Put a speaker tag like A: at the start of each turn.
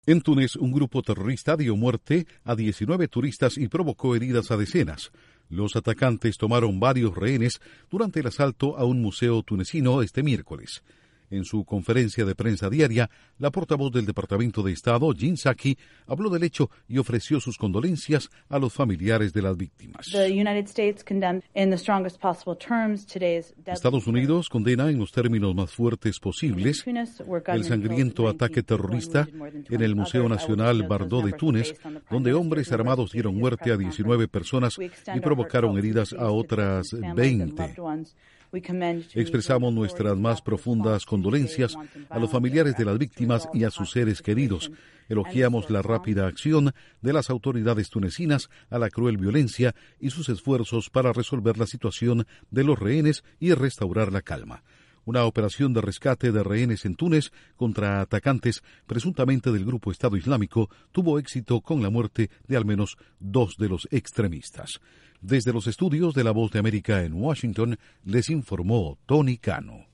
A: En Túnez, un grupo terrorista dio muerte a 19 turistas y provocó heridas a decenas. Los atacantes tomaron varios rehenes durante el asalto a un museo tunecino este miércoles. En su conferencia de prensa diaria, la portavoz del Departamento de Estado, Jen Psaki, habló del hecho y ofreció sus condolencias a los familiares de las víctimas. Estados Unidos condena en los términos más fuertes posibles el sangriento ataque terrorista en el Museo Nacional Bardo de Túnez, donde hombres armados dieron muerte a 19 personas y provocaron heridas a otras 20. Expresamos nuestras más profundas condolencias a los familiares de las víctimas y a sus seres queridos. Elogiamos la rápida acción de las autoridades tunecinas a la cruel violencia y sus esfuerzos para resolver la situación de los rehenes y restaurar la calma. Una operación de rescate de rehenes en Túnez contra atacantes presuntamente del grupo Estado Islámico tuvo éxito con la muerte de al menos 2 de los extremistas. Desde los estudios de La Voz de América en Washington, les informó Tony Cano.